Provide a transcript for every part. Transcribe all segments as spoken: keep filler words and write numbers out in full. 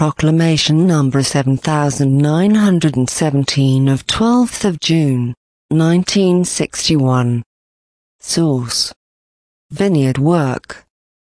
Proclamation number seven thousand nine hundred seventeen of twelfth of June, nineteen sixty-one. Source: Vineyard Work.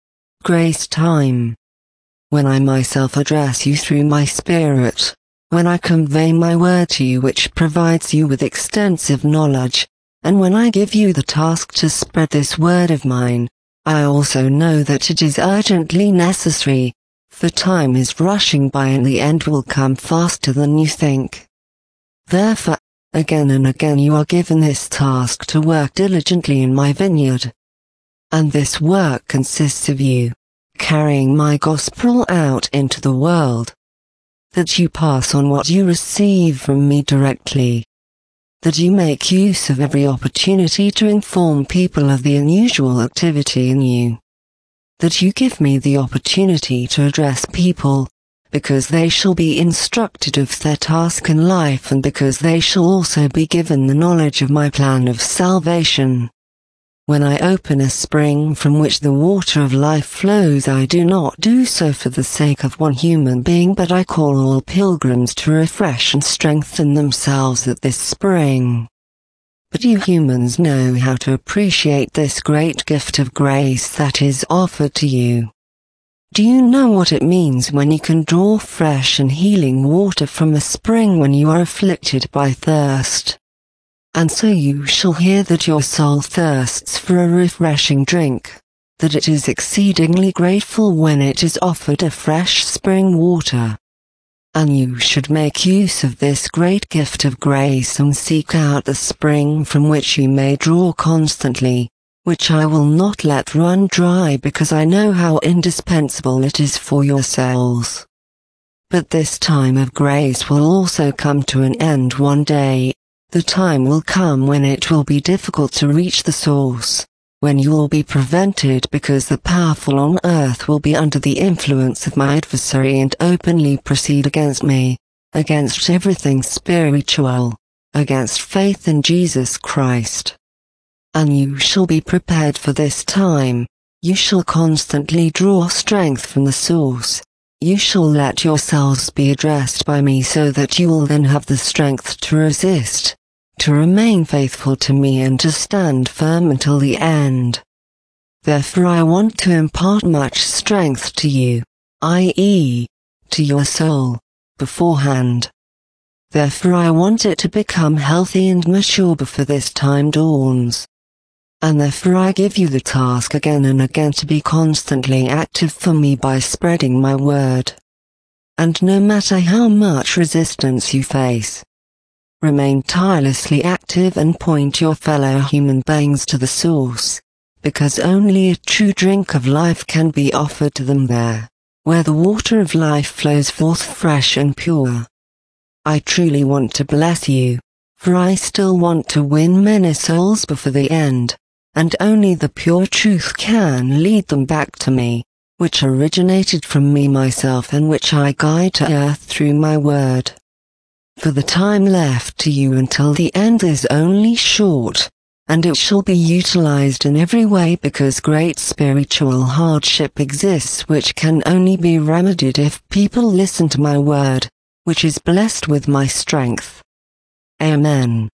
Grace Time. When I myself address you through my Spirit, when I convey my word to you which provides you with extensive knowledge, and when I give you the task to spread this word of mine, I also know that it is urgently necessary, for time is rushing by and the end will come faster than you think. Therefore, again and again you are given this task to work diligently in my vineyard. And this work consists of you carrying my gospel out into the world, that you pass on what you receive from me directly, that you make use of every opportunity to inform people of the unusual activity in you, that you give me the opportunity to address people, because they shall be instructed of their task in life and because they shall also be given the knowledge of my plan of salvation. When I open a spring from which the water of life flows, I do not do so for the sake of one human being, but I call all pilgrims to refresh and strengthen themselves at this spring. But you humans know how to appreciate this great gift of grace that is offered to you. Do you know what it means when you can draw fresh and healing water from a spring when you are afflicted by thirst? And so you shall hear that your soul thirsts for a refreshing drink, that it is exceedingly grateful when it is offered a fresh spring water. And you should make use of this great gift of grace and seek out the spring from which you may draw constantly, which I will not let run dry because I know how indispensable it is for your souls. But this time of grace will also come to an end one day. The time will come when it will be difficult to reach the source, when you will be prevented because the powerful on earth will be under the influence of my adversary and openly proceed against me, against everything spiritual, against faith in Jesus Christ. And you shall be prepared for this time. You shall constantly draw strength from the source. You shall let yourselves be addressed by me so that you will then have the strength to resist, to remain faithful to me and to stand firm until the end. Therefore I want to impart much strength to you, that is, to your soul, beforehand. Therefore I want it to become healthy and mature before this time dawns. And therefore I give you the task again and again to be constantly active for me by spreading my word. And no matter how much resistance you face, remain tirelessly active and point your fellow human beings to the source, because only a true drink of life can be offered to them there, where the water of life flows forth fresh and pure. I truly want to bless you, for I still want to win many souls before the end, and only the pure truth can lead them back to me, which originated from me myself and which I guide to earth through my word. For the time left to you until the end is only short, and it shall be utilized in every way because great spiritual hardship exists which can only be remedied if people listen to my word, which is blessed with my strength. Amen.